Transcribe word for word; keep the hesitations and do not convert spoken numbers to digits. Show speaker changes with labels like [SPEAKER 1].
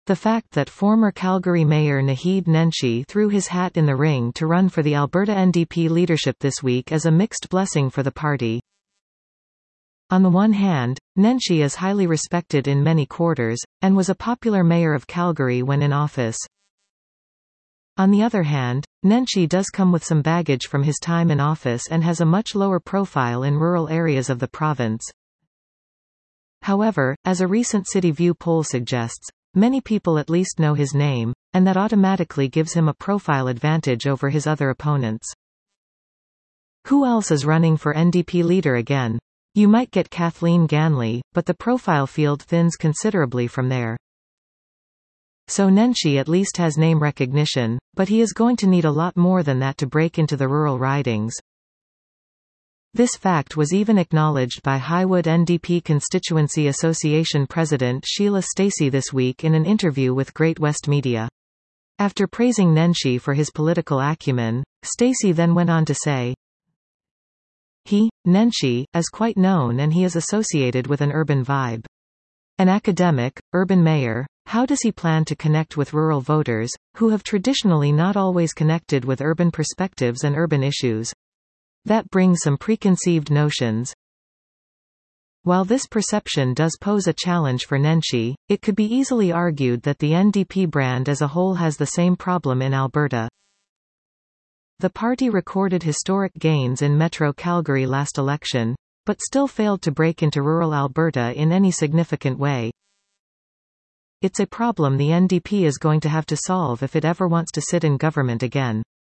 [SPEAKER 1] The fact that former Calgary Mayor Naheed Nenshi threw his hat in the ring to run for the Alberta N D P leadership this week is a mixed blessing for the party. On the one hand, Nenshi is highly respected in many quarters, and was a popular mayor of Calgary when in office. On the other hand, Nenshi does come with some baggage from his time in office and has a much lower profile in rural areas of the province. However, as a recent City View poll suggests, many people at least know his name, and that automatically gives him a profile advantage over his other opponents. Who else is running for N D P leader again? You might get Kathleen Ganley, but the profile field thins considerably from there. So Nenshi at least has name recognition, but he is going to need a lot more than that to break into the rural ridings. This fact was even acknowledged by Highwood N D P Constituency Association President Sheila Stacey this week in an interview with Great West Media. After praising Nenshi for his political acumen, Stacey then went on to say, He, Nenshi, is quite known and he is associated with an urban vibe. An academic, urban mayor, how does he plan to connect with rural voters, who have traditionally not always connected with urban perspectives and urban issues? That brings some preconceived notions. While this perception does pose a challenge for Nenshi, it could be easily argued that the N D P brand as a whole has the same problem in Alberta. The party recorded historic gains in Metro Calgary last election, but still failed to break into rural Alberta in any significant way. It's a problem the N D P is going to have to solve if it ever wants to sit in government again.